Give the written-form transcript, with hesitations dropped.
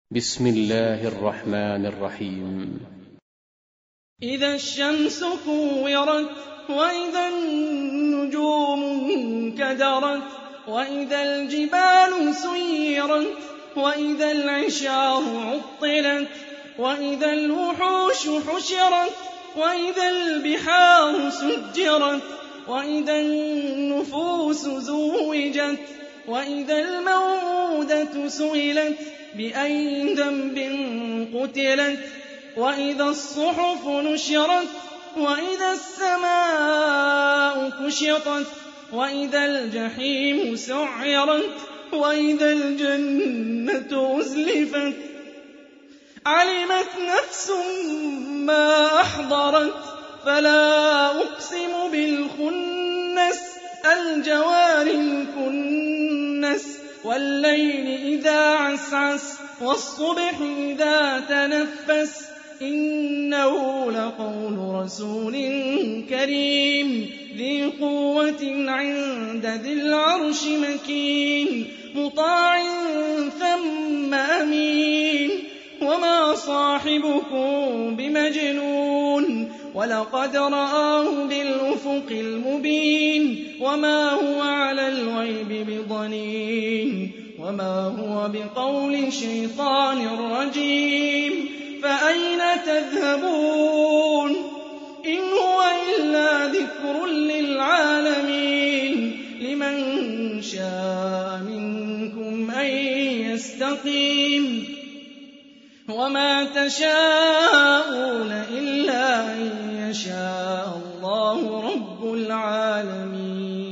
بسم الله الرحمن الرحيم. إذا الشمس كورت وإذا النجوم انكدرت وإذا الجبال سيرت وإذا العشار عطلت وإذا الوحوش حشرت وإذا البحار سجرت وإذا النفوس زوجت وإذا الموءودة سئلت بأي ذنب قتلت وإذا الصحف نشرت وإذا السماء كشطت وإذا الجحيم سعرت وإذا الجنة أزلفت علمت نفس ما أحضرت فلا أقسم بالخنس الجوار الكنس والليل إذا عسعس والصبح إذا تنفس إنه لقول رسول كريم ذي قوة عند ذي العرش مكين مطاع ثم أمين وما صاحبكم بمجنون ولقد رآه بالأفق المبين وما هو على الغيب بضنين وما هو بقول شيطان رجيم فأين تذهبون إن هو إلا ذكر للعالمين لمن شاء منكم أن يستقيم وما تشاءون إلا أن يشاء الله رب العالمين.